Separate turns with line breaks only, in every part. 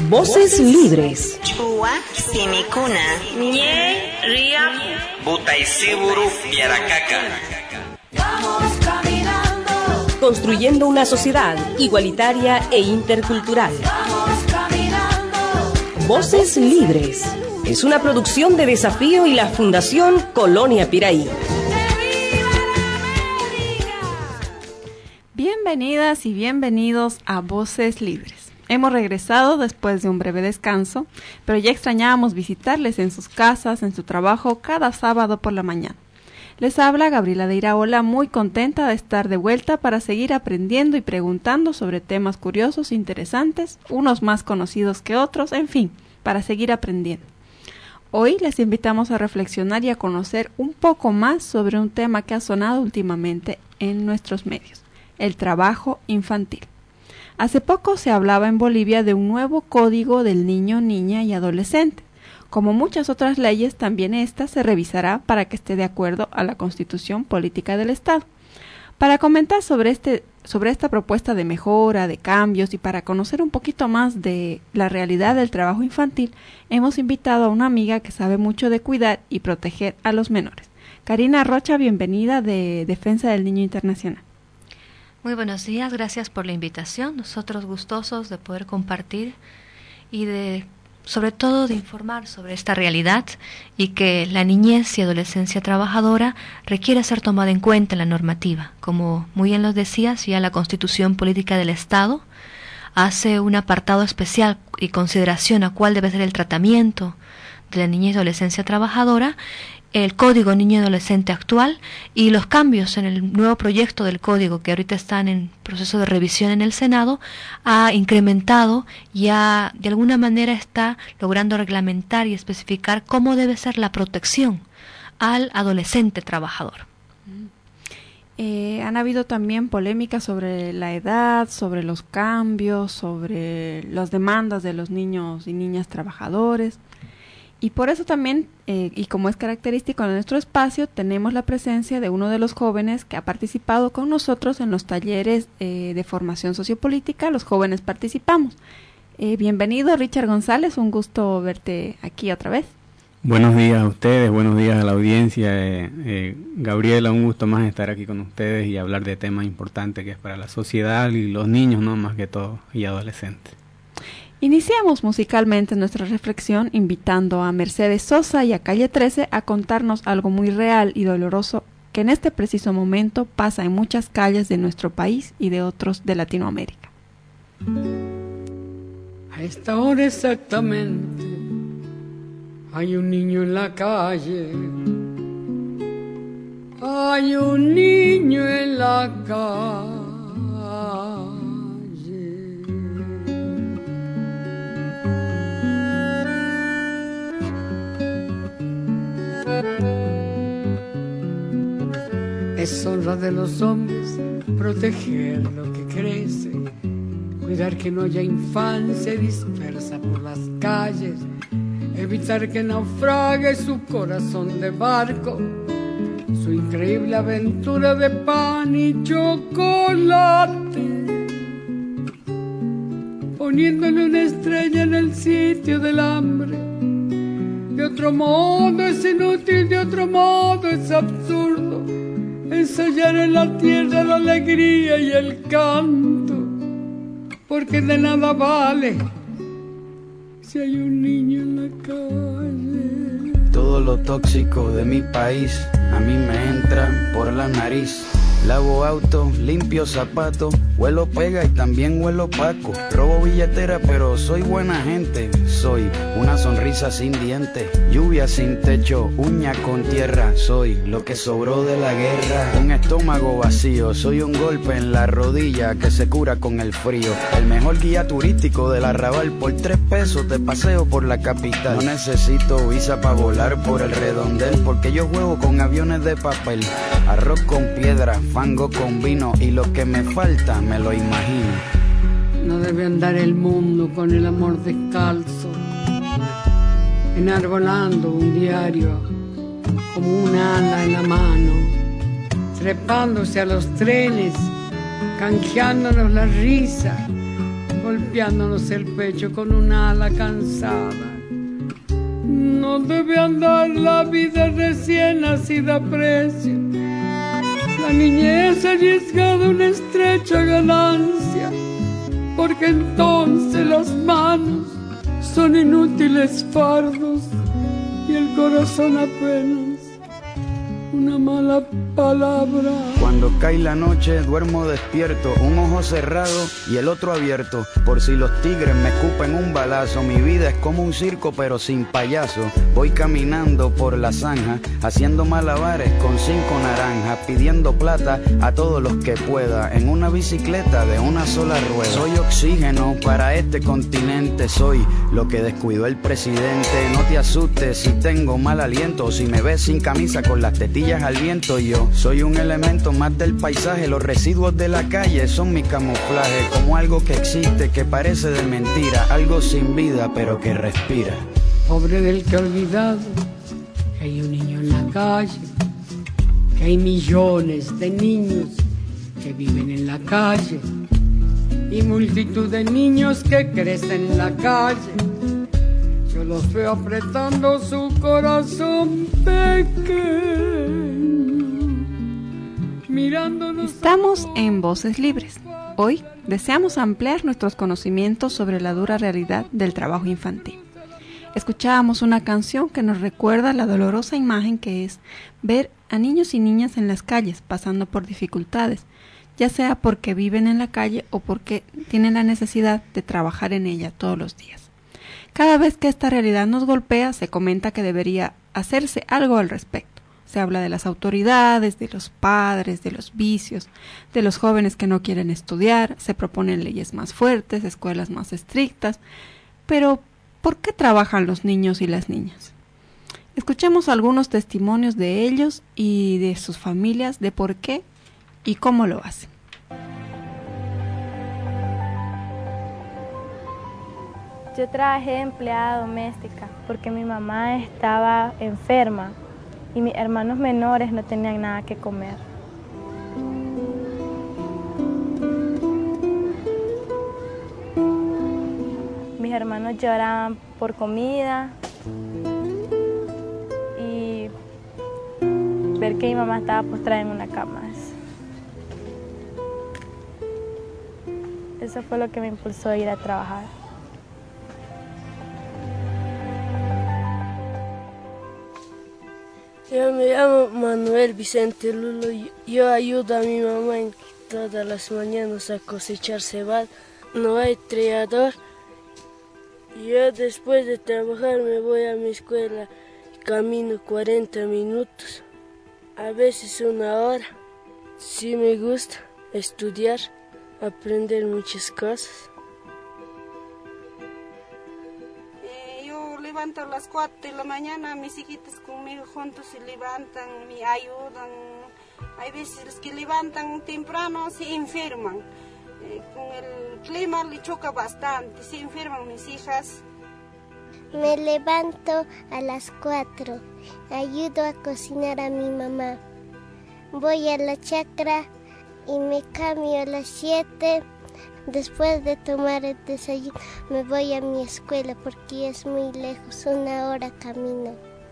Voces libres.
Chua Simicuna.
Ñe Ria
Butaisiburu Yaracaka.
Vamos caminando.
Construyendo una sociedad igualitaria e intercultural.
Vamos caminando.
Voces libres. Es una producción de Desafío y la Fundación Colonia Piraí.
Bienvenidas y bienvenidos a Voces Libres. Hemos regresado después de un breve descanso, pero ya extrañábamos visitarles en sus casas, en su trabajo, cada sábado por la mañana. Les habla Gabriela de Iraola, muy contenta de estar de vuelta para seguir aprendiendo y preguntando sobre temas curiosos e interesantes, unos más conocidos que otros, en fin, para seguir aprendiendo. Hoy les invitamos a reflexionar y a conocer un poco más sobre un tema que ha sonado últimamente en nuestros medios: el trabajo infantil. Hace poco se hablaba en Bolivia de un nuevo código del niño, niña y adolescente. Como muchas otras leyes, también esta se revisará para que esté de acuerdo a la Constitución Política del Estado. Para comentar sobre esta propuesta de mejora, de cambios y para conocer un poquito más de la realidad del trabajo infantil, hemos invitado a una amiga que sabe mucho de cuidar y proteger a los menores. Karina Rocha, bienvenida de Defensa del Niño Internacional.
Muy buenos días, gracias por la invitación. Nosotros gustosos de poder compartir y sobre todo de informar sobre esta realidad y que la niñez y adolescencia trabajadora requiere ser tomada en cuenta en la normativa. Como muy bien lo decías, ya la Constitución Política del Estado hace un apartado especial y consideración a cuál debe ser el tratamiento de la niñez y adolescencia trabajadora, el Código Niño y Adolescente actual y los cambios en el nuevo proyecto del Código que ahorita están en proceso de revisión en el Senado, ha incrementado y de alguna manera está logrando reglamentar y especificar cómo debe ser la protección al adolescente trabajador.
Han habido también polémicas sobre la edad, sobre los cambios, sobre las demandas de los niños y niñas trabajadores. Y por eso también, y como es característico de nuestro espacio, tenemos la presencia de uno de los jóvenes que ha participado con nosotros en los talleres de formación sociopolítica. Los jóvenes participamos. Bienvenido, Richard González, un gusto verte aquí otra vez.
Buenos días a ustedes, buenos días a la audiencia. Gabriela, un gusto más estar aquí con ustedes y hablar de temas importantes que es para la sociedad y los niños, no más que todo, y adolescentes.
Iniciamos musicalmente nuestra reflexión invitando a Mercedes Sosa y a Calle 13 a contarnos algo muy real y doloroso que en este preciso momento pasa en muchas calles de nuestro país y de otros de Latinoamérica.
A esta hora exactamente hay un niño en la calle. Hay un niño en la calle. Es honra de los hombres proteger lo que crece, cuidar que no haya infancia dispersa por las calles, evitar que naufrague su corazón de barco, su increíble aventura de pan y chocolate, poniéndole una estrella en el sitio del hambre. De otro modo es inútil, de otro modo es absurdo ensayar en la tierra la alegría y el canto, porque de nada vale si hay un niño en la calle.
Todo lo tóxico de mi país a mí me entra por la nariz. Lavo auto, limpio zapatos, huelo pega y también huelo paco. Robo billetera pero soy buena gente. Soy una sonrisa sin dientes, lluvia sin techo, uña con tierra. Soy lo que sobró de la guerra, un estómago vacío. Soy un golpe en la rodilla que se cura con el frío. El mejor guía turístico del Arrabal, por 3 pesos te paseo por la capital. No necesito visa para volar por el redondel, porque yo juego con aviones de papel. Arroz con piedra, fango con vino y lo que me falta me lo imagino.
No debe andar el mundo con el amor descalzo, enarbolando un diario como un ala en la mano, trepándose a los trenes, canjeándonos la risa golpeándonos el pecho con una ala cansada. No debe andar la vida recién nacida a precio. La niñez ha arriesgado una estrecha ganancia, porque entonces las manos son inútiles fardos y el corazón apenas una mala palabra.
Cuando cae la noche duermo despierto, un ojo cerrado y el otro abierto, por si los tigres me escupen un balazo. Mi vida es como un circo pero sin payaso. Voy caminando por la zanja, haciendo malabares con 5 naranjas, pidiendo plata a todos los que pueda, en una bicicleta de una sola rueda. Soy oxígeno para este continente, soy lo que descuidó el presidente. No te asustes si tengo mal aliento, si me ves sin camisa con las tetillas al viento. Yo soy un elemento más del paisaje, los residuos de la calle son mi camuflaje, como algo que existe, que parece de mentira, algo sin vida pero que respira.
Pobre del que ha olvidado que hay un niño en la calle, que hay millones de niños que viven en la calle y multitud de niños que crecen en la calle. Yo los veo apretando su corazón pequeño, mirándonos.
Estamos en Voces Libres. Hoy deseamos ampliar nuestros conocimientos sobre la dura realidad del trabajo infantil. Escuchábamos una canción que nos recuerda la dolorosa imagen que es ver a niños y niñas en las calles pasando por dificultades, ya sea porque viven en la calle o porque tienen la necesidad de trabajar en ella todos los días. Cada vez que esta realidad nos golpea, se comenta que debería hacerse algo al respecto. Se habla de las autoridades, de los padres, de los vicios, de los jóvenes que no quieren estudiar, se proponen leyes más fuertes, escuelas más estrictas. Pero, ¿por qué trabajan los niños y las niñas? Escuchemos algunos testimonios de ellos y de sus familias de por qué y cómo lo hacen.
Yo trabajé de empleada doméstica porque mi mamá estaba enferma y mis hermanos menores no tenían nada que comer. Mis hermanos lloraban por comida y ver que mi mamá estaba postrada en una cama. Eso fue lo que me impulsó a ir a trabajar.
Yo me llamo Manuel Vicente Lulo. Yo ayudo a mi mamá en todas las mañanas a cosechar cebada. No hay triador. Yo después de trabajar me voy a mi escuela y camino 40 minutos, a veces 1 hora. Sí me gusta estudiar, aprender muchas cosas.
Levanto a las 4 de la mañana, mis hijitas conmigo juntos se levantan, me ayudan. Hay veces los que levantan temprano se enferman. Con el clima le choca bastante, se enferman mis hijas.
Me levanto a las 4, ayudo a cocinar a mi mamá. Voy a la chacra y me cambio a las 7. Después de tomar el desayuno me voy a mi escuela porque es muy lejos, 1 hora camino.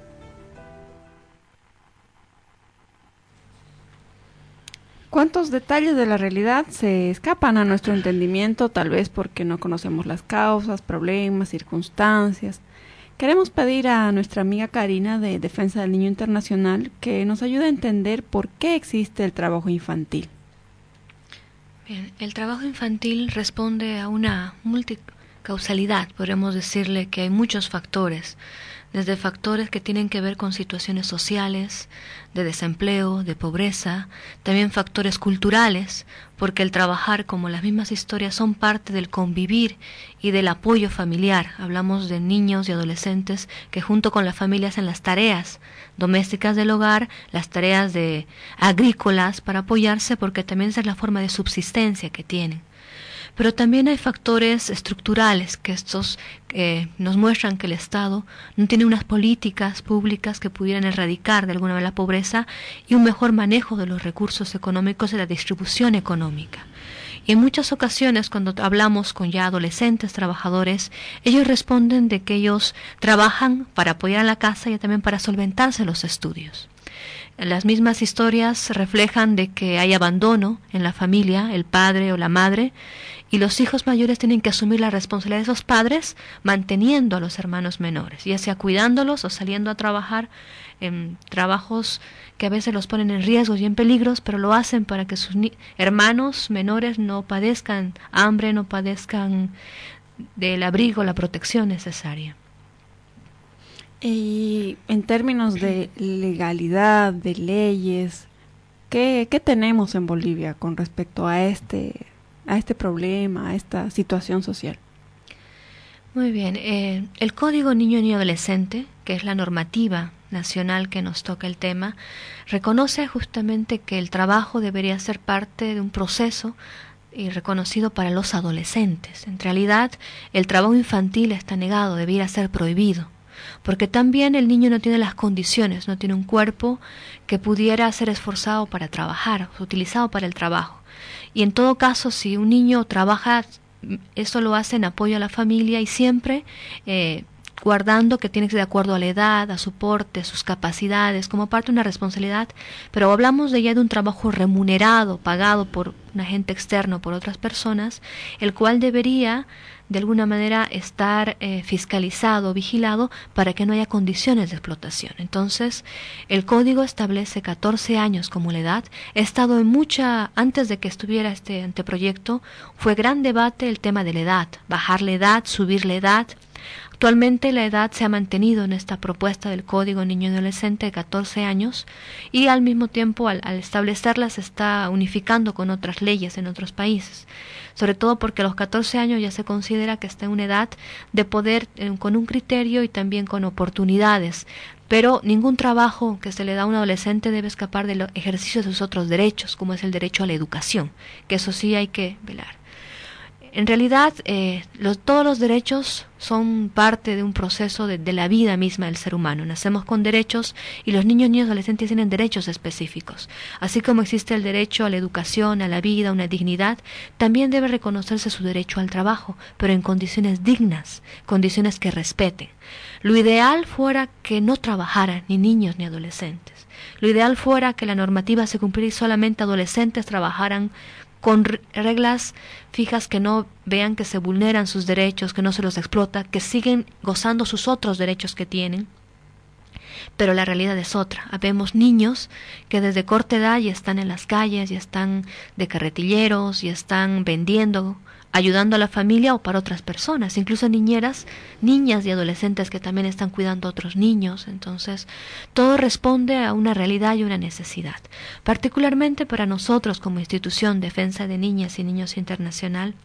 ¿Cuántos detalles de la realidad se escapan a nuestro entendimiento, tal vez porque no conocemos las causas, problemas, circunstancias? Queremos pedir a nuestra amiga Karina de Defensa del Niño Internacional que nos ayude a entender por qué existe el trabajo infantil.
Bien, el trabajo infantil responde a una multicausalidad, podríamos decirle que hay muchos factores, desde factores que tienen que ver con situaciones sociales, de desempleo, de pobreza, también factores culturales, porque el trabajar, como las mismas historias, son parte del convivir y del apoyo familiar. Hablamos de niños y adolescentes que junto con la familia hacen las tareas domésticas del hogar, las tareas de agrícolas para apoyarse, porque también esa es la forma de subsistencia que tienen. Pero también hay factores estructurales que estos nos muestran que el Estado no tiene unas políticas públicas que pudieran erradicar de alguna manera la pobreza y un mejor manejo de los recursos económicos y la distribución económica. Y en muchas ocasiones, cuando hablamos con ya adolescentes trabajadores, ellos responden de que ellos trabajan para apoyar a la casa y también para solventarse los estudios. Las mismas historias reflejan de que hay abandono en la familia, el padre o la madre, y los hijos mayores tienen que asumir la responsabilidad de esos padres manteniendo a los hermanos menores, ya sea cuidándolos o saliendo a trabajar en trabajos que a veces los ponen en riesgos y en peligros, pero lo hacen para que sus hermanos menores no padezcan hambre, no padezcan del abrigo, la protección necesaria.
Y en términos de legalidad, de leyes, ¿qué tenemos en Bolivia con respecto a este problema, a esta situación social?
Muy bien. El Código Niño y Adolescente, que es la normativa nacional que nos toca el tema, reconoce justamente que el trabajo debería ser parte de un proceso y reconocido para los adolescentes. En realidad, el trabajo infantil está negado, debiera ser prohibido, porque también el niño no tiene las condiciones, no tiene un cuerpo que pudiera ser esforzado para trabajar, utilizado para el trabajo. Y en todo caso, si un niño trabaja, eso lo hace en apoyo a la familia y siempre guardando que tiene que ser de acuerdo a la edad, a su porte, a sus capacidades, como parte de una responsabilidad, pero hablamos de ya de un trabajo remunerado, pagado por un agente externo, por otras personas, el cual debería de alguna manera estar fiscalizado, vigilado, para que no haya condiciones de explotación. Entonces, el código establece 14 años como la edad. He estado antes de que estuviera este anteproyecto, fue gran debate el tema de la edad, bajar la edad, subir la edad. Actualmente la edad se ha mantenido en esta propuesta del Código Niño y Adolescente de 14 años y al mismo tiempo al establecerla se está unificando con otras leyes en otros países, sobre todo porque a los 14 años ya se considera que está en una edad de poder con un criterio y también con oportunidades, pero ningún trabajo que se le da a un adolescente debe escapar del ejercicio de sus otros derechos, como es el derecho a la educación, que eso sí hay que velar. En realidad, todos los derechos son parte de un proceso de la vida misma del ser humano. Nacemos con derechos y los niños y adolescentes tienen derechos específicos. Así como existe el derecho a la educación, a la vida, a una dignidad, también debe reconocerse su derecho al trabajo, pero en condiciones dignas, condiciones que respeten. Lo ideal fuera que no trabajaran ni niños ni adolescentes. Lo ideal fuera que la normativa se cumpliera y solamente adolescentes trabajaran con reglas fijas que no vean que se vulneran sus derechos, que no se los explota, que siguen gozando sus otros derechos que tienen. Pero la realidad es otra. Habemos niños que desde corta edad ya están en las calles, ya están de carretilleros, ya están vendiendo, ayudando a la familia o para otras personas, incluso niñas y adolescentes que también están cuidando a otros niños. Entonces, todo responde a una realidad y una necesidad. Particularmente para nosotros como institución Defensa de Niñas y Niños Internacional,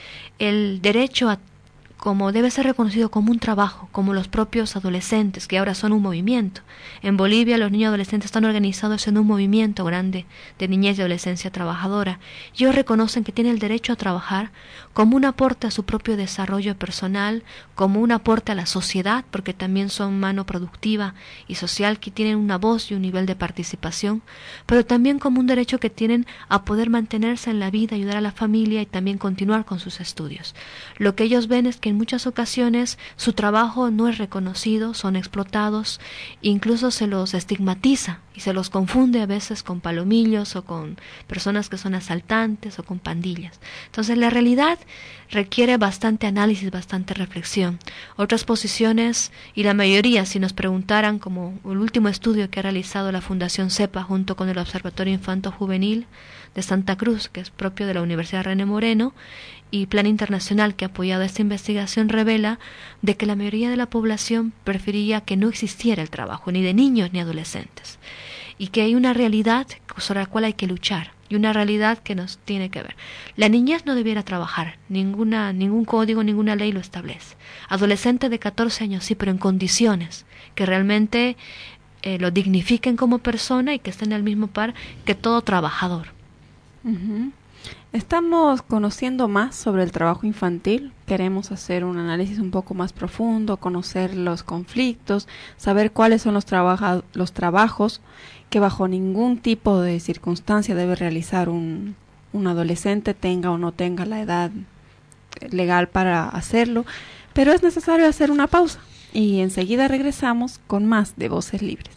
el derecho como debe ser reconocido como un trabajo, como los propios adolescentes, que ahora son un movimiento. En Bolivia los niños y adolescentes están organizados en un movimiento grande de niñez y adolescencia trabajadora. Ellos reconocen que tienen el derecho a trabajar como un aporte a su propio desarrollo personal, como un aporte a la sociedad, porque también son mano productiva y social que tienen una voz y un nivel de participación, pero también como un derecho que tienen a poder mantenerse en la vida, ayudar a la familia y también continuar con sus estudios. Lo que ellos ven es que en muchas ocasiones su trabajo no es reconocido, son explotados, incluso se los estigmatiza y se los confunde a veces con palomillos o con personas que son asaltantes o con pandillas. Entonces la realidad requiere bastante análisis, bastante reflexión. Otras posiciones, y la mayoría, si nos preguntaran, como el último estudio que ha realizado la Fundación CEPA junto con el Observatorio Infanto Juvenil de Santa Cruz, que es propio de la Universidad René Moreno, y Plan Internacional que ha apoyado esta investigación, revela de que la mayoría de la población prefería que no existiera el trabajo, ni de niños ni adolescentes, y que hay una realidad sobre la cual hay que luchar, y una realidad que nos tiene que ver. La niñez no debiera trabajar, ningún código, ninguna ley lo establece. Adolescente de 14 años sí, pero en condiciones que realmente lo dignifiquen como persona y que estén al mismo par que todo trabajador.
Uh-huh. Estamos conociendo más sobre el trabajo infantil, queremos hacer un análisis un poco más profundo, conocer los conflictos, saber cuáles son los trabajos que bajo ningún tipo de circunstancia debe realizar un un adolescente tenga o no tenga la edad legal para hacerlo, pero es necesario hacer una pausa y enseguida regresamos con más de Voces Libres.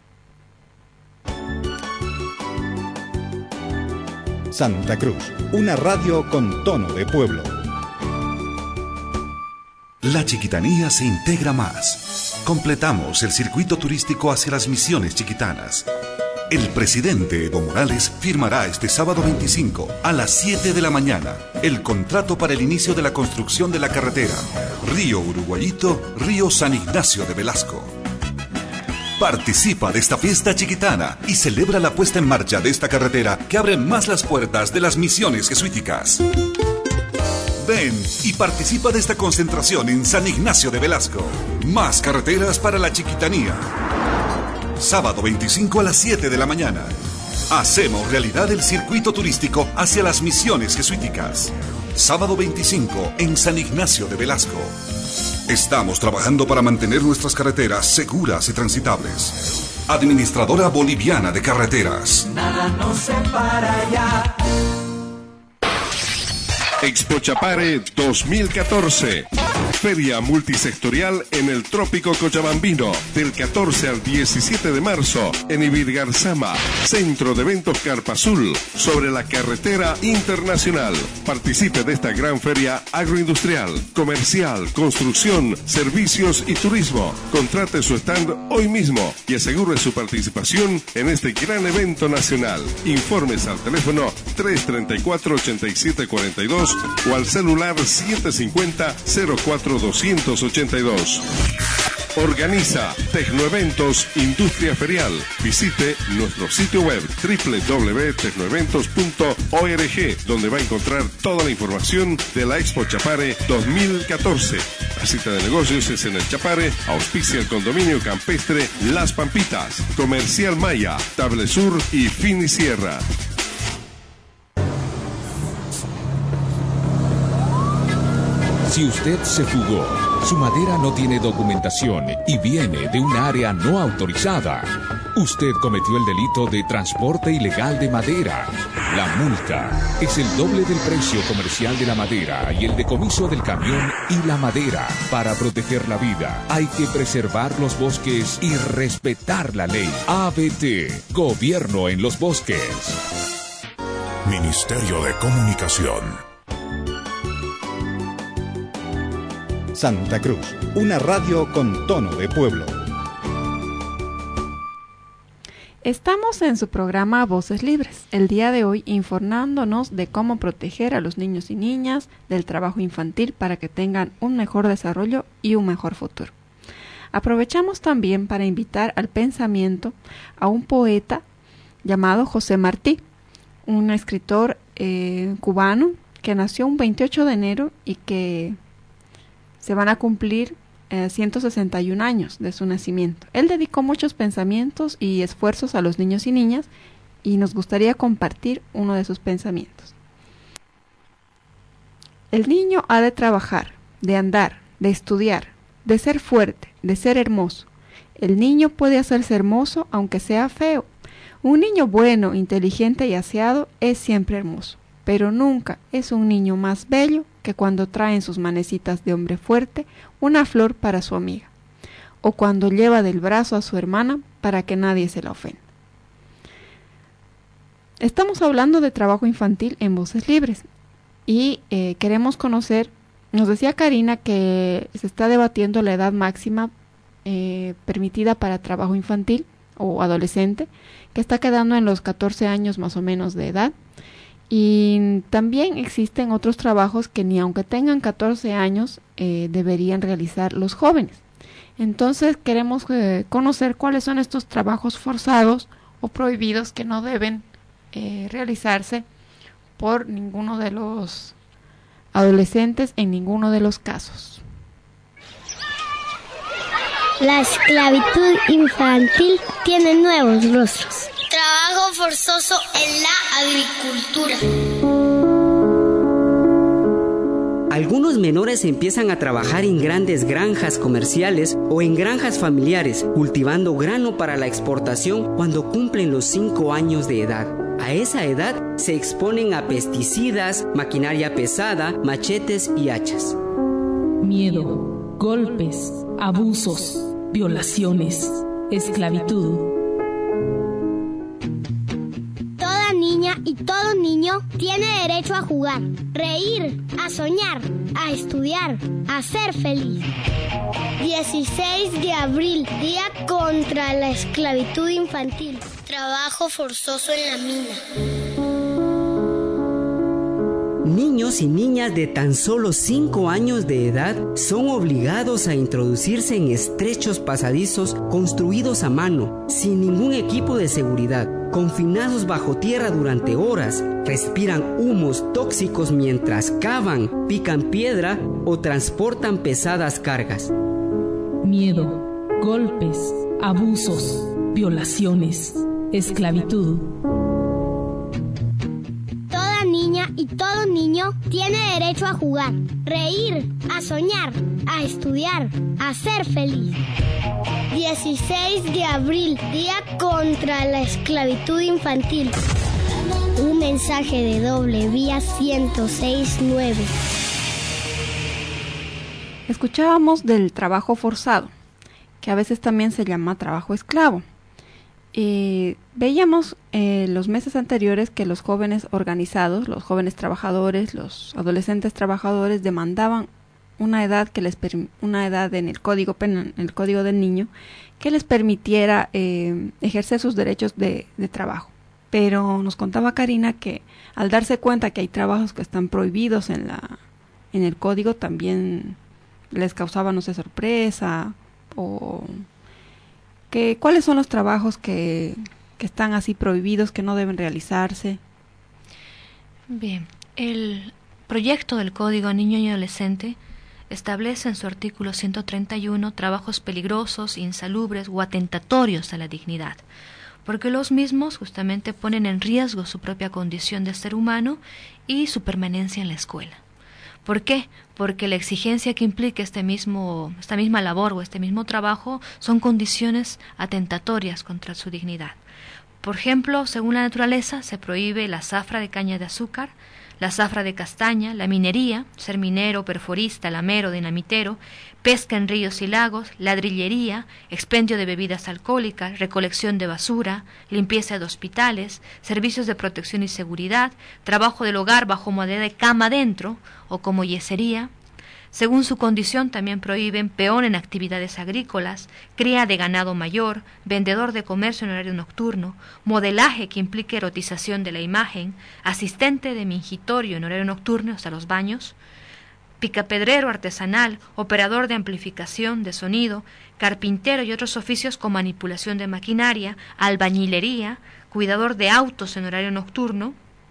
Santa Cruz, una radio con tono de pueblo.
La Chiquitanía se integra más. Completamos el circuito turístico hacia las Misiones Chiquitanas. El presidente Evo Morales firmará este sábado 25 a las 7 de la mañana el contrato para el inicio de la construcción de la carretera Río Uruguayito, Río San Ignacio de Velasco. Participa de esta fiesta chiquitana y celebra la puesta en marcha de esta carretera que abre más las puertas de las misiones jesuíticas. Ven y participa de esta concentración en San Ignacio de Velasco. Más carreteras para la Chiquitanía. Sábado 25 a las 7 de la mañana. Hacemos realidad el circuito turístico hacia las misiones jesuíticas. Sábado 25 en San Ignacio de Velasco. Estamos trabajando para mantener nuestras carreteras seguras y transitables. Administradora Boliviana de Carreteras.
Nada nos separa ya.
Expo Chapare 2014. Feria multisectorial en el Trópico Cochabambino, del 14 al 17 de marzo, en Ibirgarzama, Centro de Eventos Carpa Azul, sobre la carretera internacional. Participe de esta gran feria agroindustrial, comercial, construcción, servicios y turismo. Contrate su stand hoy mismo y asegure su participación en este gran evento nacional. Informes al teléfono 334-8742 o al celular 750-04282. Organiza Tecnoeventos Industria Ferial. Visite nuestro sitio web www.tecnoeventos.org, donde va a encontrar toda la información de la Expo Chapare 2014. La cita de negocios es en el Chapare, auspicia el condominio campestre Las Pampitas, Comercial Maya, Tablesur y Finisierra.
Si usted se fugó, su madera no tiene documentación y viene de un área no autorizada, usted cometió el delito de transporte ilegal de madera. La multa es el doble del precio comercial de la madera y el decomiso del camión y la madera. Para proteger la vida, hay que preservar los bosques y respetar la ley. ABT, Gobierno en los Bosques.
Ministerio de Comunicación.
Santa Cruz, una radio con tono de pueblo.
Estamos en su programa Voces Libres, el día de hoy informándonos de cómo proteger a los niños y niñas del trabajo infantil para que tengan un mejor desarrollo y un mejor futuro. Aprovechamos también para invitar al pensamiento a un poeta llamado José Martí, un escritor cubano que nació un 28 de enero y que se van a cumplir 161 años de su nacimiento. Él dedicó muchos pensamientos y esfuerzos a los niños y niñas y nos gustaría compartir uno de sus pensamientos. El niño ha de trabajar, de andar, de estudiar, de ser fuerte, de ser hermoso. El niño puede hacerse hermoso aunque sea feo. Un niño bueno, inteligente y aseado es siempre hermoso, pero nunca es un niño más bello que cuando trae en sus manecitas de hombre fuerte una flor para su amiga, o cuando lleva del brazo a su hermana para que nadie se la ofenda. Estamos hablando de trabajo infantil en Voces Libres y queremos conocer, nos decía Karina que se está debatiendo la edad máxima permitida para trabajo infantil o adolescente, que está quedando en los 14 años más o menos de edad. Y también existen otros trabajos que ni aunque tengan 14 años deberían realizar los jóvenes. Entonces queremos conocer cuáles son estos trabajos forzados o prohibidos que no deben realizarse por ninguno de los adolescentes en ninguno de los casos.
La esclavitud infantil tiene nuevos rostros.
Trabajo forzoso en la agricultura.
Algunos menores empiezan a trabajar en grandes granjas comerciales o en granjas familiares, cultivando grano para la exportación cuando cumplen los 5 años de edad. A esa edad se exponen a pesticidas, maquinaria pesada, machetes y hachas.
Miedo, golpes, abusos, violaciones, esclavitud.
Toda niña y todo niño tiene derecho a jugar, reír, a soñar, a estudiar, a ser feliz. 16 de abril, Día contra la Esclavitud Infantil. Trabajo forzoso en la mina.
Niños y niñas de tan solo 5 años de edad son obligados a introducirse en estrechos pasadizos construidos a mano, sin ningún equipo de seguridad, confinados bajo tierra durante horas, respiran humos tóxicos mientras cavan, pican piedra o transportan pesadas cargas.
Miedo, golpes, abusos, violaciones, esclavitud.
Niña y todo niño tiene derecho a jugar, reír, a soñar, a estudiar, a ser feliz. 16 de abril, Día contra la Esclavitud Infantil. Un mensaje de doble vía 106.9.
Escuchábamos del trabajo forzado, que a veces también se llama trabajo esclavo. Veíamos los meses anteriores que los jóvenes organizados, los jóvenes trabajadores, los adolescentes trabajadores demandaban una edad una edad en el código penal, en el código del niño, que les permitiera ejercer sus derechos de trabajo. Pero nos contaba Karina que al darse cuenta que hay trabajos que están prohibidos en el código, también les causaba, no sé, sorpresa o ¿cuáles son los trabajos que están así prohibidos, que no deben realizarse?
Bien, el proyecto del Código Niño y Adolescente establece en su artículo 131 trabajos peligrosos, insalubres o atentatorios a la dignidad, porque los mismos justamente ponen en riesgo su propia condición de ser humano y su permanencia en la escuela. ¿Por qué? Porque la exigencia que implica esta misma labor o este mismo trabajo son condiciones atentatorias contra su dignidad. Por ejemplo, según la naturaleza, se prohíbe la zafra de caña de azúcar, la zafra de castaña, la minería, ser minero, perforista, lamero, dinamitero, pesca en ríos y lagos, ladrillería, expendio de bebidas alcohólicas, recolección de basura, limpieza de hospitales, servicios de protección y seguridad, trabajo del hogar bajo modalidad de cama dentro o como yesería. Según su condición, también prohíben peón en actividades agrícolas, cría de ganado mayor, vendedor de comercio en horario nocturno, modelaje que implique erotización de la imagen, asistente de mingitorio en horario nocturno hasta los baños, picapedrero artesanal, operador de amplificación de sonido, carpintero y otros oficios con manipulación de maquinaria, albañilería, cuidador de autos en horario nocturno.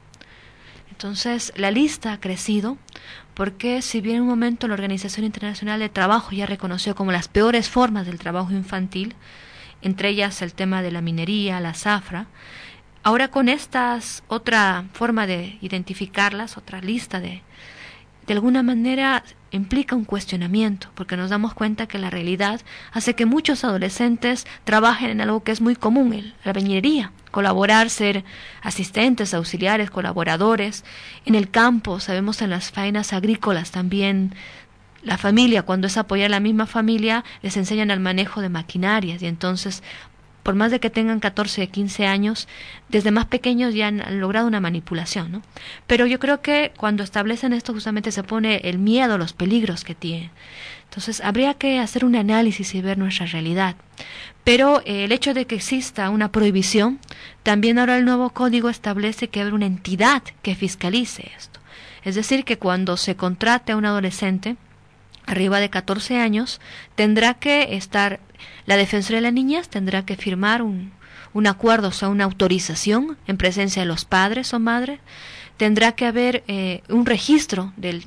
Entonces, la lista ha crecido porque si bien en un momento la Organización Internacional de Trabajo ya reconoció como las peores formas del trabajo infantil, entre ellas el tema de la minería, la zafra, ahora con estas otra forma de identificarlas, otra lista de alguna manera implica un cuestionamiento, porque nos damos cuenta que la realidad hace que muchos adolescentes trabajen en algo que es muy común, la albañilería, colaborar, ser asistentes, auxiliares, colaboradores. En el campo, sabemos en las faenas agrícolas también, la familia, cuando es apoyar a la misma familia, les enseñan el manejo de maquinarias y entonces, por más de que tengan 14 o 15 años, desde más pequeños ya han logrado una manipulación, ¿no? Pero yo creo que cuando establecen esto justamente se pone el miedo, los peligros que tiene. Entonces habría que hacer un análisis y ver nuestra realidad. Pero el hecho de que exista una prohibición, también ahora el nuevo código establece que habrá una entidad que fiscalice esto. Es decir, que cuando se contrate a un adolescente arriba de 14 años, tendrá que estar, la Defensoría de la Niñez tendrá que firmar un acuerdo, o sea, una autorización en presencia de los padres o madres, tendrá que haber un registro del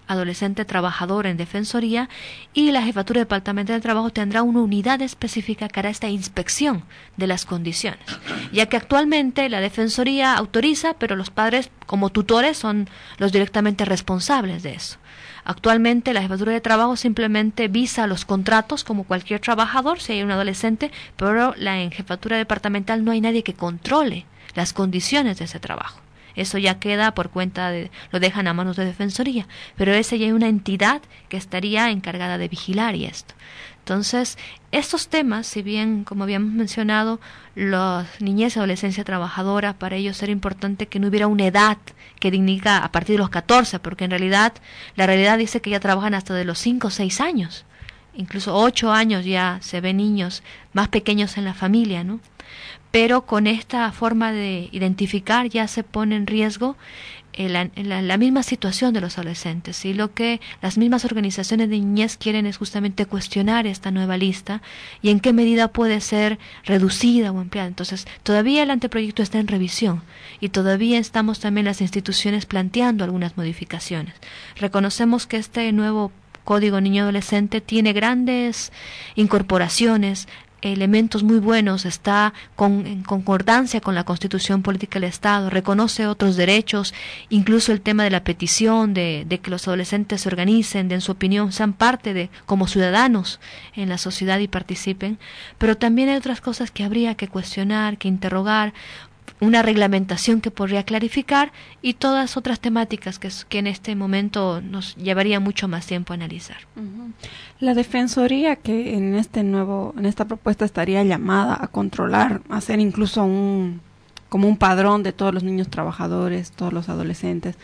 adolescente trabajador en Defensoría, y la Jefatura Departamental del Trabajo tendrá una unidad específica para esta inspección de las condiciones, ya que actualmente la Defensoría autoriza, pero los padres como tutores son los directamente responsables de eso. Actualmente la Jefatura de Trabajo simplemente visa los contratos como cualquier trabajador, si hay un adolescente, pero en Jefatura Departamental no hay nadie que controle las condiciones de ese trabajo. Eso ya queda por cuenta lo dejan a manos de Defensoría, pero esa ya hay una entidad que estaría encargada de vigilar y esto. Entonces, estos temas, si bien, como habíamos mencionado, la niñez y adolescencia trabajadora, para ellos era importante que no hubiera una edad que dignifica a partir de los 14, porque en realidad, la realidad dice que ya trabajan hasta de los 5 o 6 años, incluso 8 años ya se ven niños más pequeños en la familia, ¿no? Pero con esta forma de identificar ya se pone en riesgo la misma situación de los adolescentes, y lo que las mismas organizaciones de niñez quieren es justamente cuestionar esta nueva lista y en qué medida puede ser reducida o ampliada. Entonces, todavía el anteproyecto está en revisión y todavía estamos también las instituciones planteando algunas modificaciones. Reconocemos que este nuevo Código Niño-Adolescente tiene grandes incorporaciones, elementos muy buenos, está en concordancia con la Constitución Política del Estado, reconoce otros derechos, incluso el tema de la petición, de que los adolescentes se organicen, en su opinión, sean parte como ciudadanos en la sociedad y participen, pero también hay otras cosas que habría que cuestionar, que interrogar, una reglamentación que podría clarificar y todas otras temáticas que en este momento nos llevaría mucho más tiempo a analizar.
La Defensoría, que en esta propuesta estaría llamada a controlar, a hacer incluso como un padrón de todos los niños trabajadores, todos los adolescentes.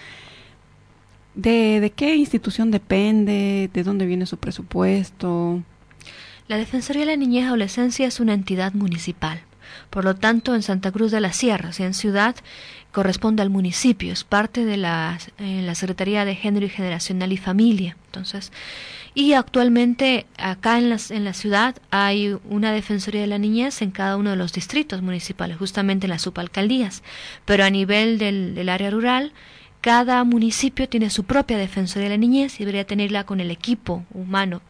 ¿De qué institución depende? ¿De dónde viene su presupuesto?
La Defensoría de la Niñez y Adolescencia es una entidad municipal. Por lo tanto, en Santa Cruz de la Sierra, en ciudad, corresponde al municipio, es parte de la Secretaría de Género y Generacional y Familia. Entonces, y actualmente acá en la ciudad hay una Defensoría de la Niñez en cada uno de los distritos municipales, justamente en las subalcaldías, pero a nivel del área rural, cada municipio tiene su propia Defensoría de la Niñez y debería tenerla con el equipo humano,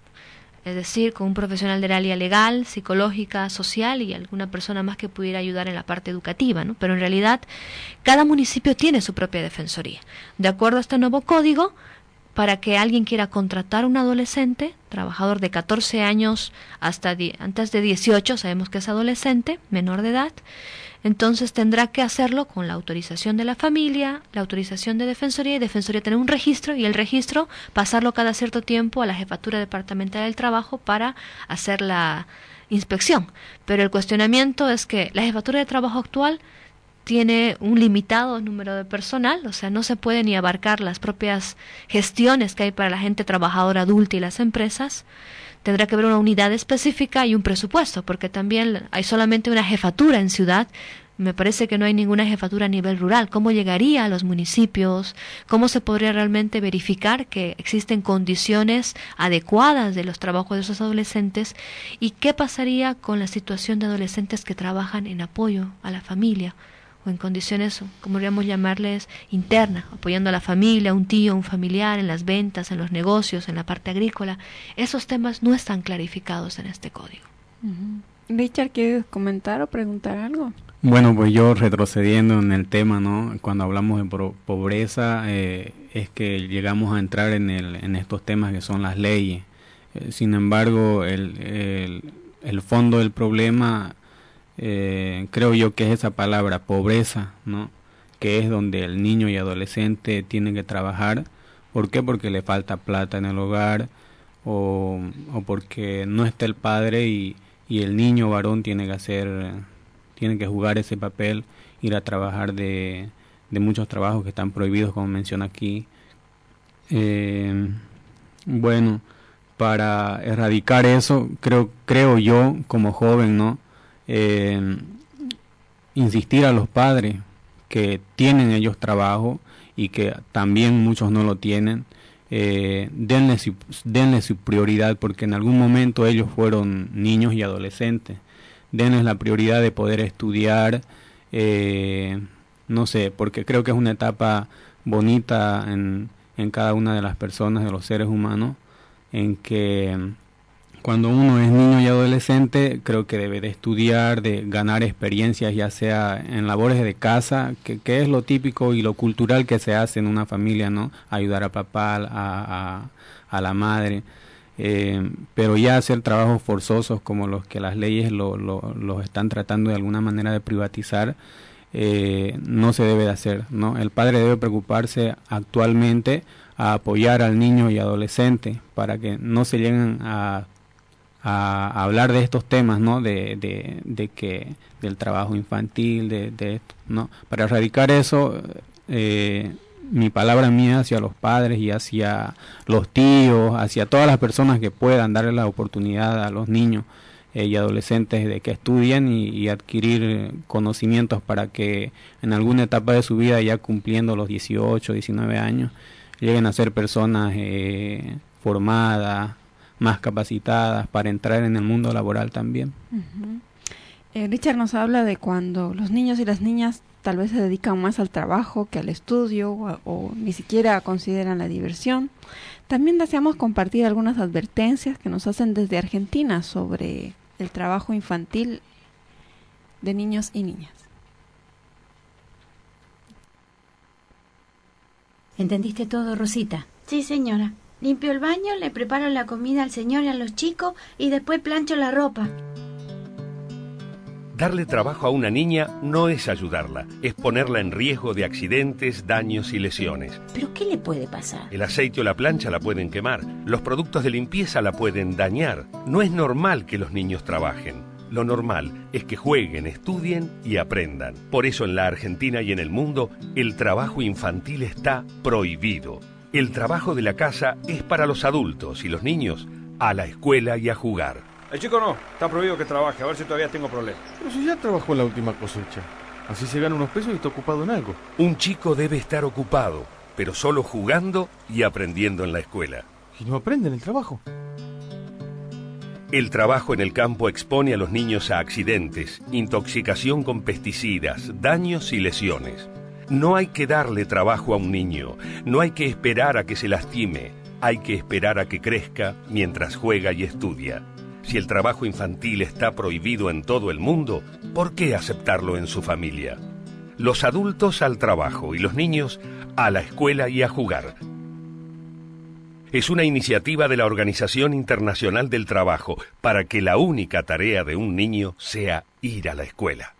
es decir, con un profesional del área legal, psicológica, social y alguna persona más que pudiera ayudar en la parte educativa, ¿no? Pero en realidad cada municipio tiene su propia defensoría. De acuerdo a este nuevo código, para que alguien quiera contratar a un adolescente, trabajador de 14 años hasta antes de 18, sabemos que es adolescente, menor de edad, entonces tendrá que hacerlo con la autorización de la familia, la autorización de Defensoría, y Defensoría tener un registro, y el registro pasarlo cada cierto tiempo a la Jefatura Departamental del Trabajo para hacer la inspección. Pero el cuestionamiento es que la Jefatura de Trabajo actual tiene un limitado número de personal, o sea, no se puede ni abarcar las propias gestiones que hay para la gente trabajadora adulta y las empresas. Tendrá que haber una unidad específica y un presupuesto, porque también hay solamente una jefatura en ciudad. Me parece que no hay ninguna jefatura a nivel rural. ¿Cómo llegaría a los municipios? ¿Cómo se podría realmente verificar que existen condiciones adecuadas de los trabajos de esos adolescentes? ¿Y qué pasaría con la situación de adolescentes que trabajan en apoyo a la familia o en condiciones, como podríamos llamarles, internas, apoyando a la familia, a un tío, un familiar, en las ventas, en los negocios, en la parte agrícola? Esos temas no están clarificados en este código.
Richard, ¿quieres comentar o preguntar algo?
Bueno, pues yo retrocediendo en el tema, ¿no? Cuando hablamos de pobreza, es que llegamos a entrar en estos temas que son las leyes. Sin embargo, el fondo del problema, creo yo que es esa palabra, pobreza, ¿no? Que es donde el niño y adolescente tiene que trabajar. ¿Por qué? Porque le falta plata en el hogar, o porque no está el padre y el niño varón tiene que jugar ese papel, ir a trabajar de muchos trabajos que están prohibidos, como menciona aquí. Bueno, para erradicar eso, creo yo, como joven, ¿no? Insistir a los padres que tienen ellos trabajo y que también muchos no lo tienen, denle su prioridad, porque en algún momento ellos fueron niños y adolescentes. Denles la prioridad de poder estudiar, no sé, porque creo que es una etapa bonita en en cada una de las personas, de los seres humanos, en que cuando uno es niño y adolescente, creo que debe de estudiar, de ganar experiencias, ya sea en labores de casa, que es lo típico y lo cultural que se hace en una familia, ¿no? Ayudar a papá, a la madre, pero ya hacer trabajos forzosos como los que las leyes los están tratando de alguna manera de privatizar, no se debe de hacer, ¿no? El padre debe preocuparse actualmente a apoyar al niño y adolescente para que no se lleguen a hablar de estos temas, ¿no? De que del trabajo infantil, de esto, ¿no? Para erradicar eso, mi palabra mía hacia los padres y hacia los tíos, hacia todas las personas que puedan darle la oportunidad a los niños y adolescentes de que estudien y adquirir conocimientos para que en alguna etapa de su vida, ya cumpliendo los 18, 19 años, lleguen a ser personas formadas, más capacitadas para entrar en el mundo laboral también.
Richard nos habla de cuando los niños y las niñas tal vez se dedican más al trabajo que al estudio o ni siquiera consideran la diversión. También deseamos compartir algunas advertencias que nos hacen desde Argentina sobre el trabajo infantil de niños y niñas.
¿Entendiste todo, Rosita?
Sí, señora. Limpio el baño, le preparo la comida al señor y a los chicos y después plancho la ropa.
Darle trabajo a una niña no es ayudarla, es ponerla en riesgo de accidentes, daños y lesiones.
¿Pero qué le puede pasar?
El aceite o la plancha la pueden quemar, los productos de limpieza la pueden dañar. No es normal que los niños trabajen. Lo normal es que jueguen, estudien y aprendan. Por eso en la Argentina y en el mundo, el trabajo infantil está prohibido. El trabajo de la casa es para los adultos y los niños a la escuela y a jugar.
El chico no, está prohibido que trabaje, a ver si todavía tengo problemas.
Pero si ya trabajó en la última cosecha, así se gana unos pesos y está ocupado en algo.
Un chico debe estar ocupado, pero solo jugando y aprendiendo en la escuela.
¿Y no aprende en el trabajo?
El trabajo en el campo expone a los niños a accidentes, intoxicación con pesticidas, daños y lesiones. No hay que darle trabajo a un niño, no hay que esperar a que se lastime, hay que esperar a que crezca mientras juega y estudia. Si el trabajo infantil está prohibido en todo el mundo, ¿por qué aceptarlo en su familia? Los adultos al trabajo y los niños a la escuela y a jugar. Es una iniciativa de la Organización Internacional del Trabajo para que la única tarea de un niño sea ir a la escuela.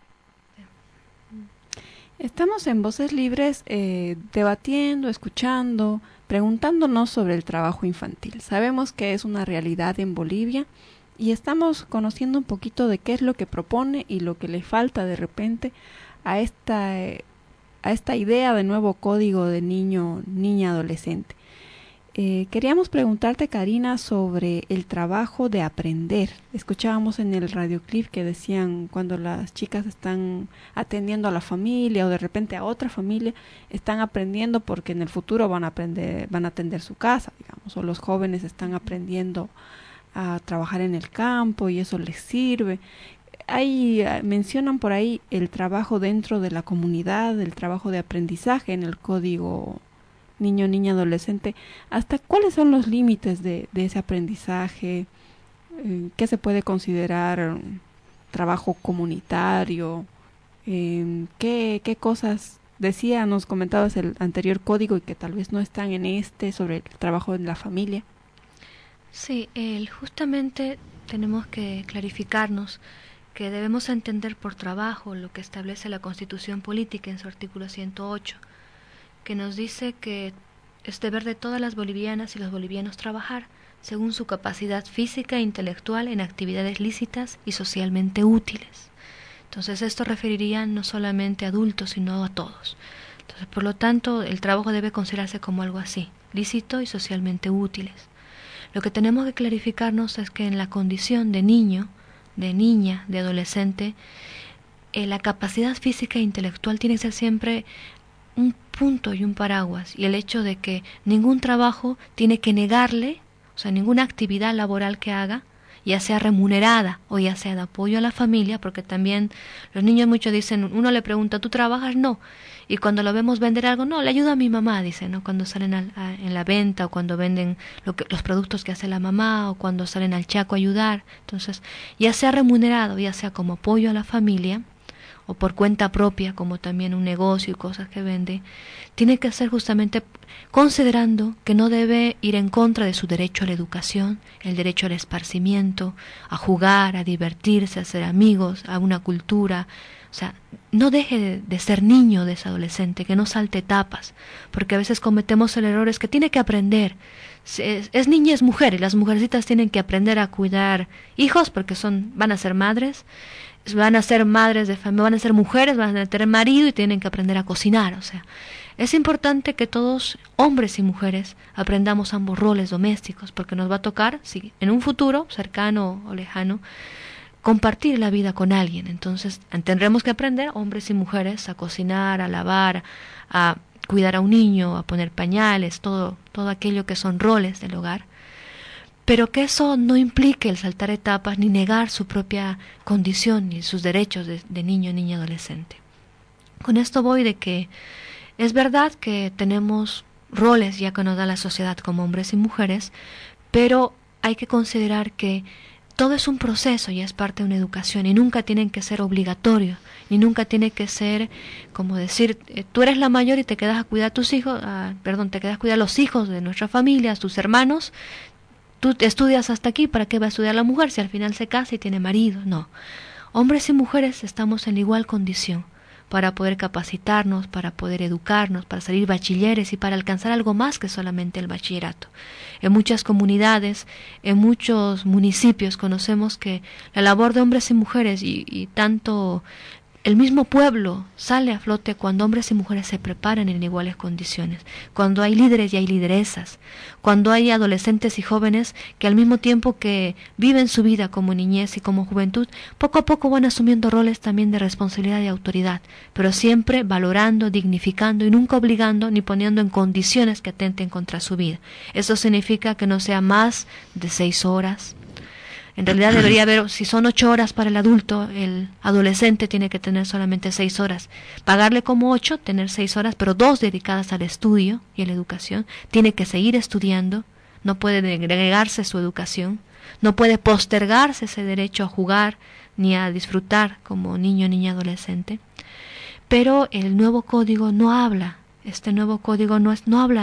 Estamos en Voces Libres debatiendo, escuchando, preguntándonos sobre el trabajo infantil. Sabemos que es una realidad en Bolivia y estamos conociendo un poquito de qué es lo que propone y lo que le falta de repente a esta idea de nuevo código de niña, adolescente. Queríamos preguntarte, Karina, sobre el trabajo de aprender. Escuchábamos en el radioclip que decían cuando las chicas están atendiendo a la familia o de repente a otra familia, están aprendiendo porque en el futuro van a atender su casa, digamos, o los jóvenes están aprendiendo a trabajar en el campo y eso les sirve. Ahí mencionan por ahí el trabajo dentro de la comunidad, el trabajo de aprendizaje en el código niño, niña, adolescente. ¿Hasta cuáles son los límites de ese aprendizaje? ¿Qué se puede considerar trabajo comunitario? ¿Qué cosas nos comentabas el anterior código y que tal vez no están en sobre el trabajo en la familia?
Sí, justamente tenemos que clarificarnos que debemos entender por trabajo lo que establece la Constitución Política en su artículo 108, que nos dice que es deber de todas las bolivianas y los bolivianos trabajar según su capacidad física e intelectual en actividades lícitas y socialmente útiles. Entonces esto referiría no solamente a adultos, sino a todos. Entonces, por lo tanto, el trabajo debe considerarse como algo así, lícito y socialmente útiles. Lo que tenemos que clarificarnos es que en la condición de niño, de niña, de adolescente, la capacidad física e intelectual tiene que ser siempre un punto y un paraguas, y el hecho de que ningún trabajo tiene que negarle, o sea, ninguna actividad laboral que haga ya sea remunerada o ya sea de apoyo a la familia, porque también los niños muchos dicen, uno le pregunta, ¿tú trabajas? No. Y cuando lo vemos vender algo, no, le ayudo a mi mamá, dicen, ¿no? Cuando salen en la venta o cuando venden los productos que hace la mamá o cuando salen al Chaco a ayudar. Entonces, ya sea remunerado, ya sea como apoyo a la familia o por cuenta propia, como también un negocio y cosas que vende, tiene que ser justamente considerando que no debe ir en contra de su derecho a la educación, el derecho al esparcimiento, a jugar, a divertirse, a hacer amigos, a una cultura. O sea, no deje de ser niño, de ese adolescente, que no salte etapas, porque a veces cometemos el error, es que tiene que aprender. Es niña, es mujer, y las mujercitas tienen que aprender a cuidar hijos, porque van a ser madres, van a ser madres de familia, van a ser mujeres, van a tener marido y tienen que aprender a cocinar. O sea, es importante que todos, hombres y mujeres, aprendamos ambos roles domésticos, porque nos va a tocar, si en un futuro, cercano o lejano, compartir la vida con alguien. Entonces tendremos que aprender, hombres y mujeres, a cocinar, a lavar, a cuidar a un niño, a poner pañales, todo aquello que son roles del hogar, pero que eso no implique el saltar etapas ni negar su propia condición ni sus derechos de niño, niña, adolescente. Con esto voy de que es verdad que tenemos roles ya que nos da la sociedad como hombres y mujeres, pero hay que considerar que todo es un proceso y es parte de una educación y nunca tienen que ser obligatorio, ni nunca tiene que ser como decir, tú eres la mayor y te quedas a cuidar a tus hijos, te quedas a cuidar a los hijos de nuestra familia, a tus hermanos, tú estudias hasta aquí, ¿para qué va a estudiar la mujer si al final se casa y tiene marido? No, hombres y mujeres estamos en igual condición para poder capacitarnos, para poder educarnos, para salir bachilleres y para alcanzar algo más que solamente el bachillerato. En muchas comunidades, en muchos municipios conocemos que la labor de hombres y mujeres y tanto el mismo pueblo sale a flote cuando hombres y mujeres se preparan en iguales condiciones, cuando hay líderes y hay lideresas, cuando hay adolescentes y jóvenes que al mismo tiempo que viven su vida como niñez y como juventud, poco a poco van asumiendo roles también de responsabilidad y autoridad, pero siempre valorando, dignificando y nunca obligando ni poniendo en condiciones que atenten contra su vida. Eso significa que no sea más de 6 horas. En realidad debería haber, si son 8 horas para el adulto, el adolescente tiene que tener solamente 6 horas. Pagarle como 8, tener 6 horas, pero 2 dedicadas al estudio y a la educación. Tiene que seguir estudiando, no puede negarse su educación, no puede postergarse ese derecho a jugar ni a disfrutar como niño, niña, adolescente. Pero el nuevo código no habla. Este nuevo código no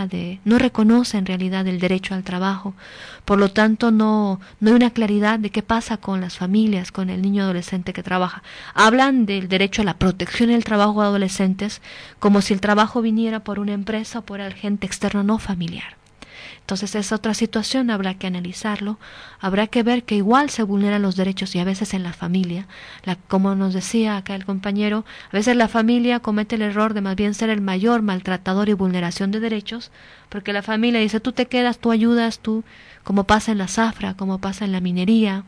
reconoce en realidad el derecho al trabajo, por lo tanto no hay una claridad de qué pasa con las familias, con el niño adolescente que trabaja. Hablan del derecho a la protección del trabajo de adolescentes como si el trabajo viniera por una empresa o por agente externo no familiar. Entonces es otra situación, habrá que analizarlo, habrá que ver que igual se vulneran los derechos y a veces en la familia, como nos decía acá el compañero, a veces la familia comete el error de más bien ser el mayor maltratador y vulneración de derechos, porque la familia dice tú te quedas, tú ayudas, tú, como pasa en la zafra, como pasa en la minería,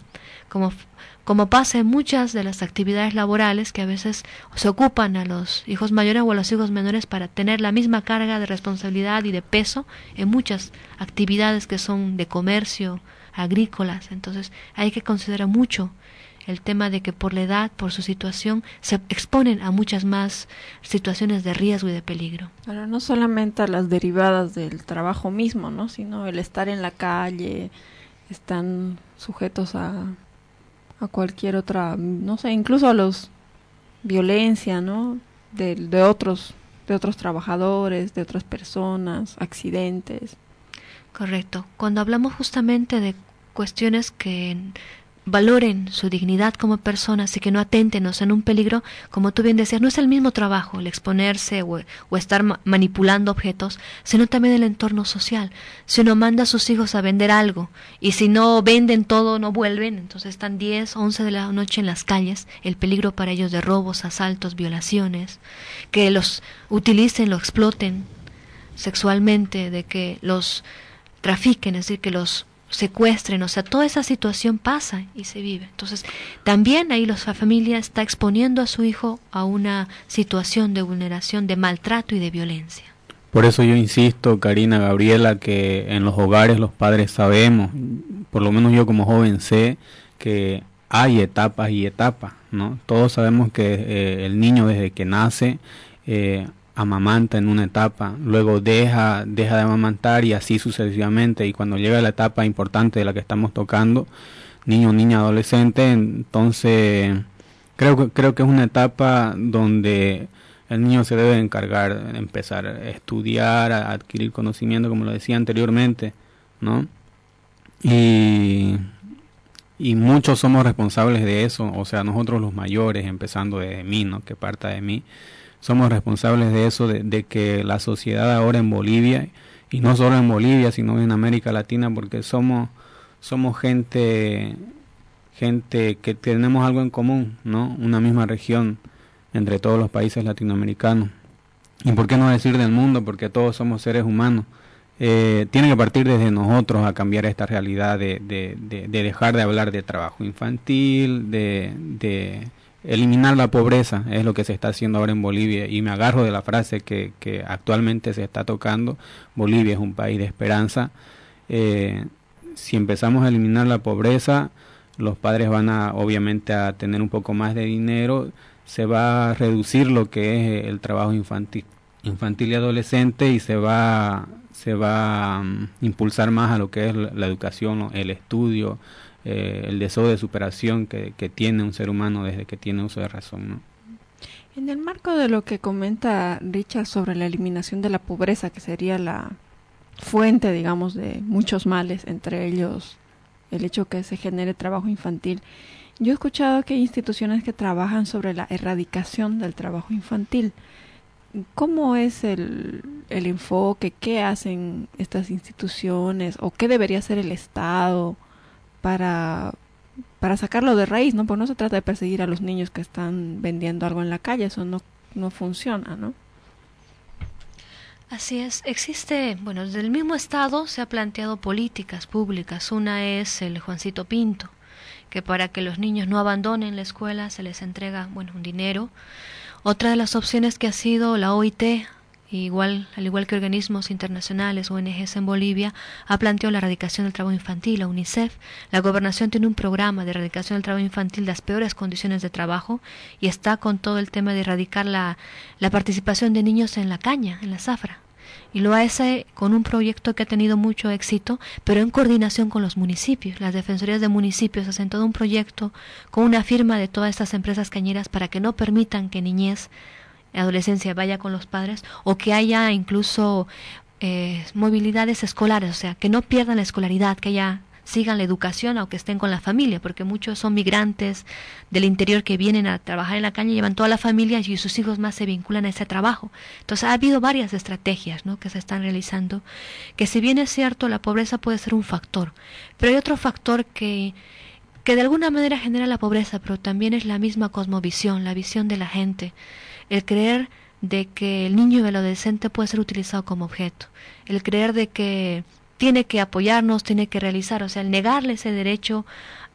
como pasa en muchas de las actividades laborales que a veces se ocupan a los hijos mayores o a los hijos menores para tener la misma carga de responsabilidad y de peso en muchas actividades que son de comercio, agrícolas. Entonces hay que considerar mucho el tema de que por la edad, por su situación, se exponen a muchas más situaciones de riesgo y de peligro.
Ahora, no solamente a las derivadas del trabajo mismo, ¿no? Sino el estar en la calle, están sujetos a cualquier otra, no sé, incluso a los violencia, ¿no? De otros trabajadores, de otras personas, accidentes.
Correcto. Cuando hablamos justamente de cuestiones que valoren su dignidad como personas y que no atenten o sean un peligro, como tú bien decías, no es el mismo trabajo el exponerse o estar manipulando objetos, sino también el entorno social. Si uno manda a sus hijos a vender algo y si no venden todo, no vuelven, entonces están 10, 11 de la noche en las calles, el peligro para ellos de robos, asaltos, violaciones, que los utilicen, lo exploten sexualmente, de que los trafiquen, es decir, que los secuestren, o sea, toda esa situación pasa y se vive. Entonces, también ahí la familia está exponiendo a su hijo a una situación de vulneración, de maltrato y de violencia.
Por eso yo insisto, Karina, Gabriela, que en los hogares los padres sabemos, por lo menos yo como joven sé, que hay etapas y etapas, ¿no? Todos sabemos que el niño desde que nace amamanta en una etapa, luego deja de amamantar y así sucesivamente, y cuando llega la etapa importante de la que estamos tocando, niño, niña, adolescente, entonces creo que es una etapa donde el niño se debe encargar de empezar a estudiar, a adquirir conocimiento, como lo decía anteriormente, ¿no? Y muchos somos responsables de eso, o sea, nosotros los mayores, empezando de mí, ¿no? Que parta de mí, somos responsables de eso, de que la sociedad ahora en Bolivia, y no solo en Bolivia, sino en América Latina, porque somos gente que tenemos algo en común, ¿no? Una misma región entre todos los países latinoamericanos. Y por qué no decir del mundo, porque todos somos seres humanos. Tiene que partir desde nosotros a cambiar esta realidad de dejar de hablar de trabajo infantil, de eliminar la pobreza, es lo que se está haciendo ahora en Bolivia, y me agarro de la frase que actualmente se está tocando. Bolivia es un país de esperanza. Si empezamos a eliminar la pobreza, los padres van obviamente a tener un poco más de dinero, se va a reducir lo que es el trabajo infantil y adolescente, y se va a impulsar más a lo que es la educación, el estudio, el deseo de superación que tiene un ser humano desde que tiene uso de razón, ¿no?
En el marco de lo que comenta Richard sobre la eliminación de la pobreza, que sería la fuente, digamos, de muchos males, entre ellos el hecho que se genere trabajo infantil, yo he escuchado que hay instituciones que trabajan sobre la erradicación del trabajo infantil. ¿Cómo es el enfoque? ¿Qué hacen estas instituciones? ¿O qué debería hacer el Estado para sacarlo de raíz, ¿no? Porque no se trata de perseguir a los niños que están vendiendo algo en la calle, eso no funciona, ¿no?
Así es, existe, bueno, desde el mismo Estado se ha planteado políticas públicas. Una es el Juancito Pinto, que para que los niños no abandonen la escuela se les entrega, bueno, un dinero. Otra de las opciones que ha sido la OIT, al igual que organismos internacionales, ONGs en Bolivia, ha planteado la erradicación del trabajo infantil. La UNICEF, la gobernación tiene un programa de erradicación del trabajo infantil, de las peores condiciones de trabajo, y está con todo el tema de erradicar la participación de niños en la caña, en la zafra. Y lo hace con un proyecto que ha tenido mucho éxito, pero en coordinación con los municipios. Las defensorías de municipios hacen todo un proyecto con una firma de todas estas empresas cañeras para que no permitan que niñez, adolescencia vaya con los padres, o que haya incluso movilidades escolares, o sea, que no pierdan la escolaridad, que sigan la educación aunque estén con la familia, porque muchos son migrantes del interior que vienen a trabajar en la calle, llevan toda la familia y sus hijos más se vinculan a ese trabajo. Entonces ha habido varias estrategias, ¿no?, que se están realizando, que si bien es cierto la pobreza puede ser un factor, pero hay otro factor que de alguna manera genera la pobreza, pero también es la misma cosmovisión, la visión de la gente, el creer de que el niño y el adolescente puede ser utilizado como objeto, el creer de que tiene que apoyarnos, tiene que realizar, o sea, el negarle ese derecho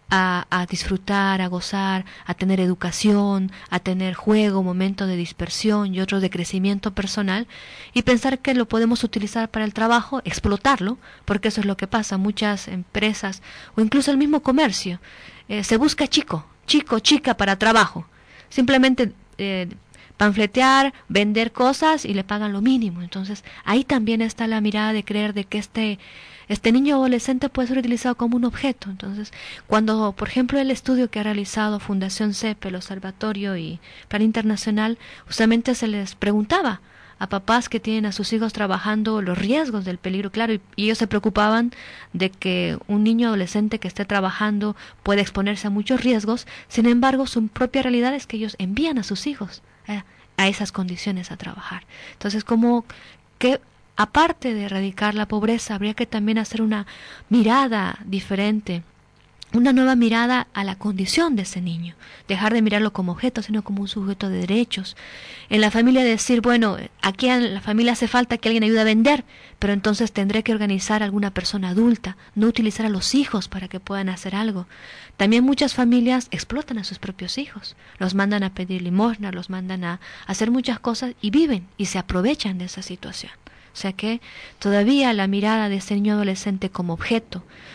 a disfrutar, a gozar, a tener educación, a tener juego, momentos de dispersión y otros de crecimiento personal, y pensar que lo podemos utilizar para el trabajo, explotarlo, porque eso es lo que pasa. Muchas empresas o incluso el mismo comercio, se busca chica para trabajo, simplemente panfletear, vender cosas y le pagan lo mínimo. Entonces ahí también está la mirada de creer de que este niño adolescente puede ser utilizado como un objeto. Entonces, cuando, por ejemplo, el estudio que ha realizado Fundación CEP, el Observatorio y Plan Internacional, justamente se les preguntaba a papás que tienen a sus hijos trabajando los riesgos del peligro, claro, y ellos se preocupaban de que un niño adolescente que esté trabajando puede exponerse a muchos riesgos. Sin embargo, su propia realidad es que ellos envían a sus hijos a esas condiciones a trabajar. Entonces, como que aparte de erradicar la pobreza, habría que también hacer una mirada diferente, una nueva mirada a la condición de ese niño, dejar de mirarlo como objeto, sino como un sujeto de derechos. En la familia decir, bueno, aquí en la familia hace falta que alguien ayude a vender, pero entonces tendré que organizar a alguna persona adulta, no utilizar a los hijos para que puedan hacer algo. También muchas familias explotan a sus propios hijos, los mandan a pedir limosna, los mandan a hacer muchas cosas y viven y se aprovechan de esa situación. O sea que todavía la mirada de ese niño adolescente como objeto,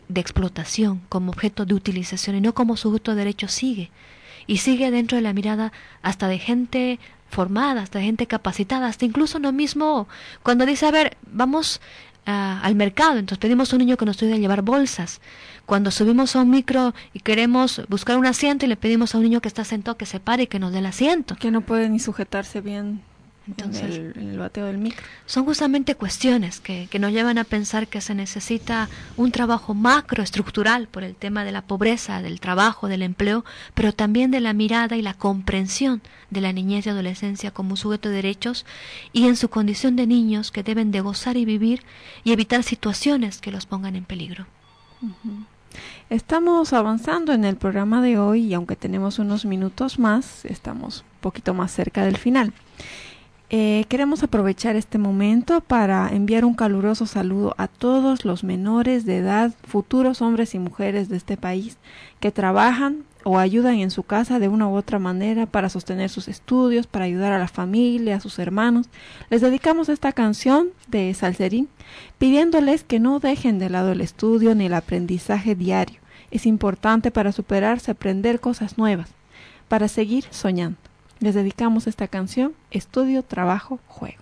de explotación, como objeto de utilización y no como sujeto de derecho sigue. Y sigue dentro de la mirada hasta de gente formada, hasta de gente capacitada, hasta incluso uno mismo cuando dice, a ver, vamos al mercado, entonces pedimos a un niño que nos ayude a llevar bolsas. Cuando subimos a un micro y queremos buscar un asiento y le pedimos a un niño que está sentado que se pare y que nos dé el asiento.
Que no puede ni sujetarse bien.
Entonces,
en el bateo del micro.
Son justamente cuestiones que nos llevan a pensar que se necesita un trabajo macroestructural por el tema de la pobreza, del trabajo, del empleo, pero también de la mirada y la comprensión de la niñez y adolescencia como un sujeto de derechos y en su condición de niños que deben de gozar y vivir y evitar situaciones que los pongan en peligro.
Estamos avanzando en el programa de hoy y aunque tenemos unos minutos más, estamos un poquito más cerca del final. Queremos aprovechar este momento para enviar un caluroso saludo a todos los menores de edad, futuros hombres y mujeres de este país que trabajan o ayudan en su casa de una u otra manera para sostener sus estudios, para ayudar a la familia, a sus hermanos. Les dedicamos esta canción de Salserín, pidiéndoles que no dejen de lado el estudio ni el aprendizaje diario. Es importante para superarse, aprender cosas nuevas, para seguir soñando. Les dedicamos esta canción, Estudio, Trabajo, Juego.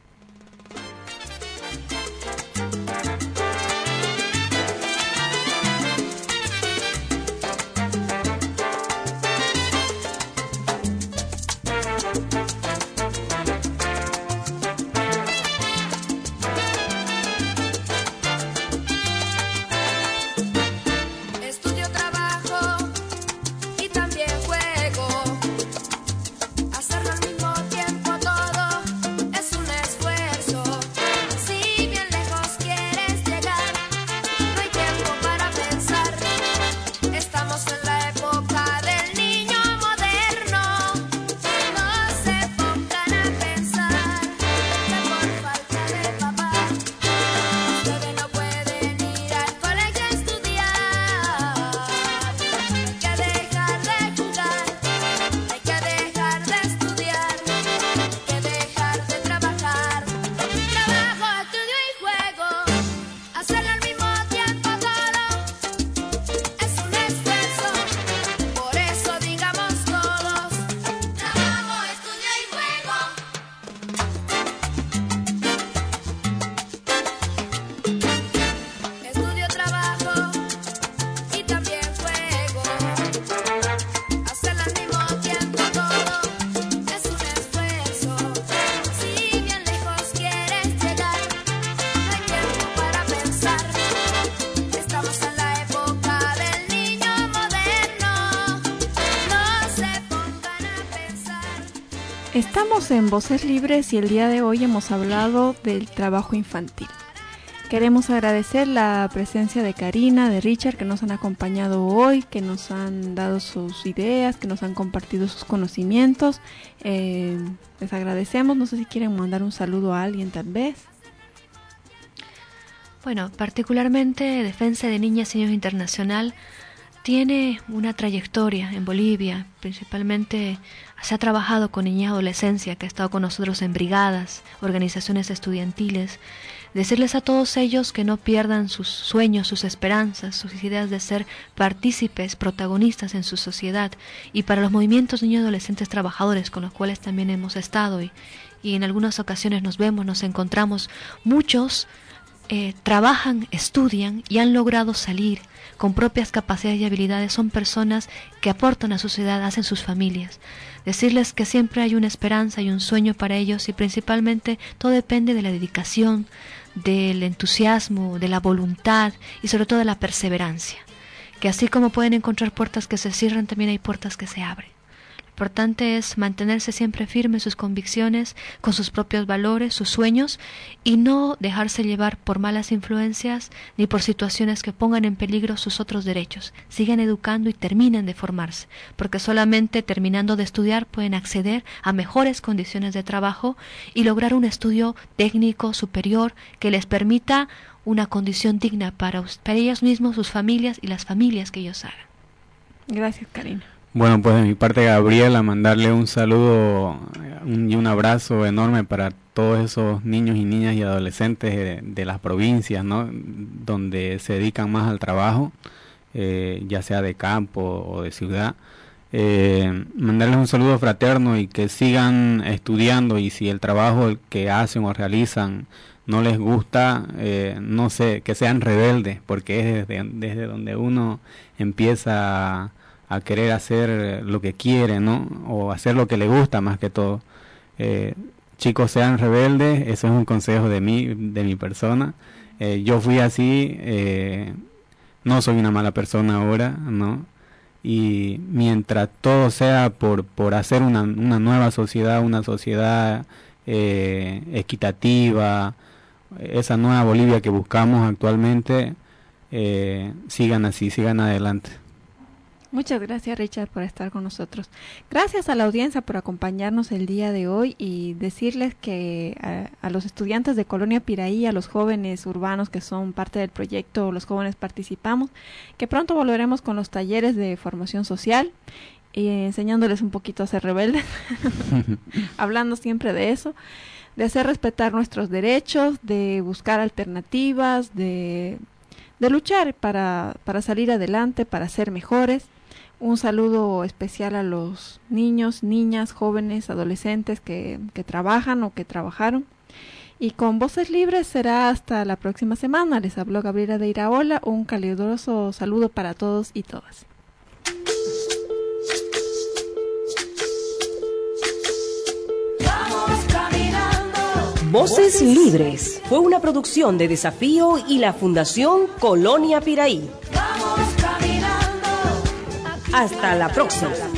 Estamos en Voces Libres y el día de hoy hemos hablado del trabajo infantil. Queremos agradecer la presencia de Karina, de Richard, que nos han acompañado hoy, que nos han dado sus ideas, que nos han compartido sus conocimientos. Les agradecemos. No sé si quieren mandar un saludo a alguien tal vez.
Bueno, particularmente Defensa de Niñas y Niños Internacional tiene una trayectoria en Bolivia, principalmente se ha trabajado con niñez y adolescencia, que ha estado con nosotros en brigadas, organizaciones estudiantiles. Decirles a todos ellos que no pierdan sus sueños, sus esperanzas, sus ideas de ser partícipes, protagonistas en su sociedad. Y para los movimientos niños y adolescentes trabajadores, con los cuales también hemos estado y en algunas ocasiones nos vemos, nos encontramos, muchos trabajan, estudian y han logrado salir con propias capacidades y habilidades. Son personas que aportan a su sociedad, hacen sus familias. Decirles que siempre hay una esperanza y un sueño para ellos y principalmente todo depende de la dedicación, del entusiasmo, de la voluntad y sobre todo de la perseverancia. Que así como pueden encontrar puertas que se cierran, también hay puertas que se abren. Lo importante es mantenerse siempre firme en sus convicciones, con sus propios valores, sus sueños, y no dejarse llevar por malas influencias ni por situaciones que pongan en peligro sus otros derechos. Sigan educando y terminen de formarse, porque solamente terminando de estudiar pueden acceder a mejores condiciones de trabajo y lograr un estudio técnico superior que les permita una condición digna para ellos mismos, sus familias y las familias que ellos hagan.
Gracias, Karina.
Bueno, pues de mi parte, Gabriela, mandarle un saludo y un abrazo enorme para todos esos niños y niñas y adolescentes de las provincias, ¿no? Donde se dedican más al trabajo, ya sea de campo o de ciudad. Mandarles un saludo fraterno y que sigan estudiando, y si el trabajo que hacen o realizan no les gusta, no sé, que sean rebeldes, porque es desde donde uno empieza a querer hacer lo que quiere, ¿no? O hacer lo que le gusta más que todo. Chicos, sean rebeldes, eso es un consejo de mi persona. Yo fui así, no soy una mala persona ahora, ¿no? Y mientras todo sea por hacer una nueva sociedad, una sociedad equitativa, esa nueva Bolivia que buscamos actualmente, sigan así, sigan adelante.
Muchas gracias, Richard, por estar con nosotros. Gracias a la audiencia por acompañarnos el día de hoy, y decirles que a los estudiantes de Colonia Piraí, a los jóvenes urbanos que son parte del proyecto Los Jóvenes Participamos, que pronto volveremos con los talleres de formación social, enseñándoles un poquito a ser rebeldes, hablando siempre de eso, de hacer respetar nuestros derechos, de buscar alternativas, de luchar para salir adelante, para ser mejores. Un saludo especial a los niños, niñas, jóvenes, adolescentes que trabajan o que trabajaron. Y con Voces Libres será hasta la próxima semana. Les habló Gabriela de Iraola. Un caluroso saludo para todos y todas.
Voces Libres fue una producción de Desafío y la Fundación Colonia Piraí. Hasta la próxima.